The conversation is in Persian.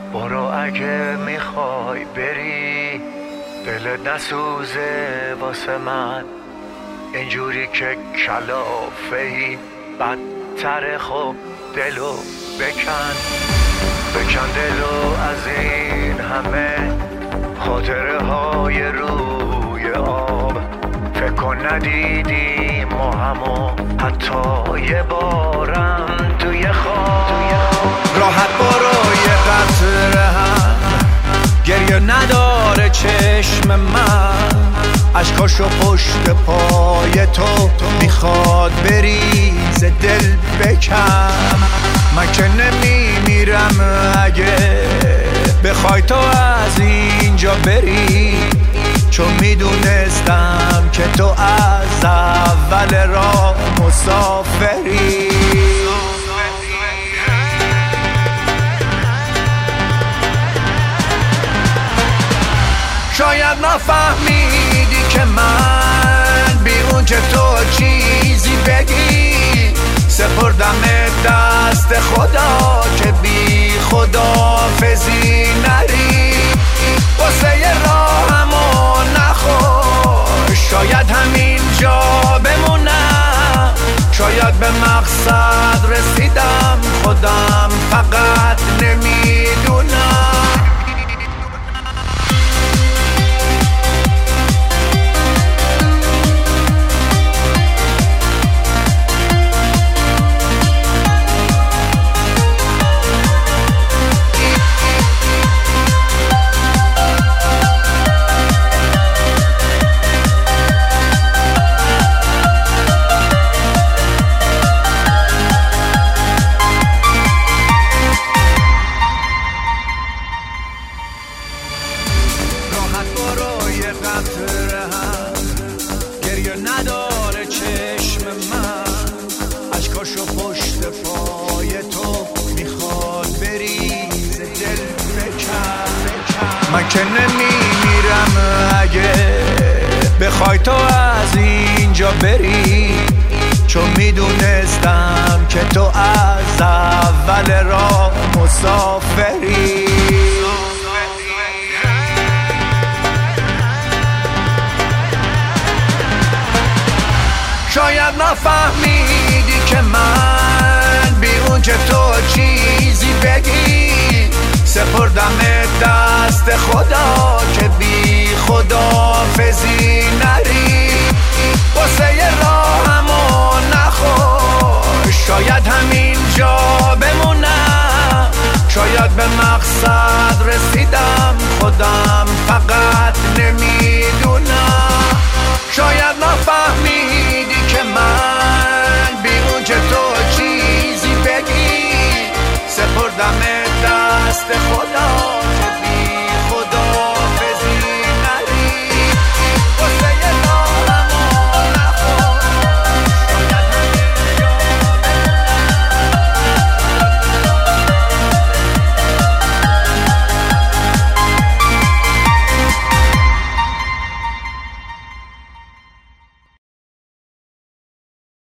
برو اگه میخوای بری، دلت نسوزه واسه من اینجوری که کلافه‌ای. بدتر خب دلو بکن دلو از این همه خاطره های روی آب. فکر کن ندیدیم ما همو حتی یه بارم توی خواب. راحت برو یه قطره هم گریه نداره چشم من، عشقاشو پشت پای تو میخواد بریز دل بکن. من که نمیمیرم اگه بخوای تو از اینجا بری، چون میدونستم که تو از اول راه مسافری. شاید نفهمیدی که من بیرون که تو چیزی بگی، سپردم دست خدا که بی خداحافظی نری. واسه یه راهمو نخوش، شاید همینجا بمونم، شاید به مقصد رسیدم، خودم فقط نمیدونم. گریه نداره چشم من، عشقاشو پشت پای تو میخواد بریز دل بکن. من که نمیمیرم اگه بخوای تو از اینجا بری، چون میدونستم که تو از اول راه مسافری. شاید نفهمیدی که من بیرون که تو چیزی بگی، سپردم دست خدا که بی خداحافظی نری. واسه یه راهمو نخوش، شاید همینجا بمونم، شاید به مقصد رسیدم، خودم فقط نمیدونم. شاید نفهمی